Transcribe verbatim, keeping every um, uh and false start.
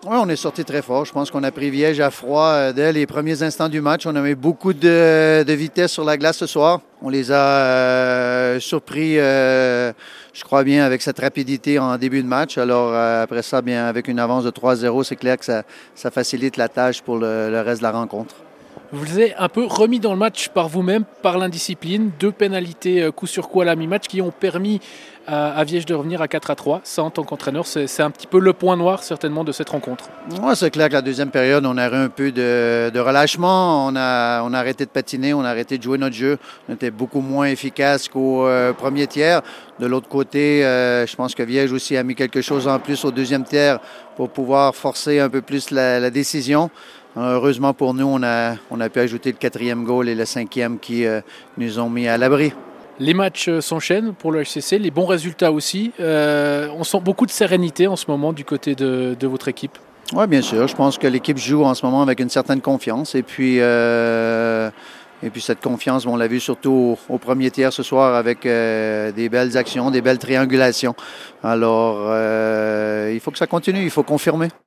Oui, on est sorti très fort. Je pense qu'on a pris Viège à froid euh, dès les premiers instants du match. On a mis beaucoup de, de vitesse sur la glace ce soir. On les a euh, surpris, euh, je crois bien, avec cette rapidité en début de match. Alors euh, après ça, bien avec une avance de trois zéro, c'est clair que ça, ça facilite la tâche pour le, le reste de la rencontre. Vous vous êtes un peu remis dans le match par vous-même, par l'indiscipline. Deux pénalités coup sur coup à la mi-match qui ont permis à, à Viège de revenir à quatre à trois. Ça, en tant qu'entraîneur, c'est, c'est un petit peu le point noir certainement de cette rencontre. Oui, c'est clair que la deuxième période, on a eu un peu de, de relâchement. On a, on a arrêté de patiner, on a arrêté de jouer notre jeu. On était beaucoup moins efficace qu'au euh, premier tiers. De l'autre côté, euh, je pense que Viège aussi a mis quelque chose en plus au deuxième tiers pour pouvoir forcer un peu plus la, la décision. Heureusement pour nous, on a, on a pu ajouter le quatrième goal et le cinquième qui euh, nous ont mis à l'abri. Les matchs s'enchaînent pour le H C C, les bons résultats aussi. Euh, on sent beaucoup de sérénité en ce moment du côté de, de votre équipe. Oui, bien sûr. Je pense que l'équipe joue en ce moment avec une certaine confiance. Et puis, euh, et puis cette confiance, on l'a vu surtout au, au premier tiers ce soir avec euh, des belles actions, des belles triangulations. Alors, euh, il faut que ça continue, il faut confirmer.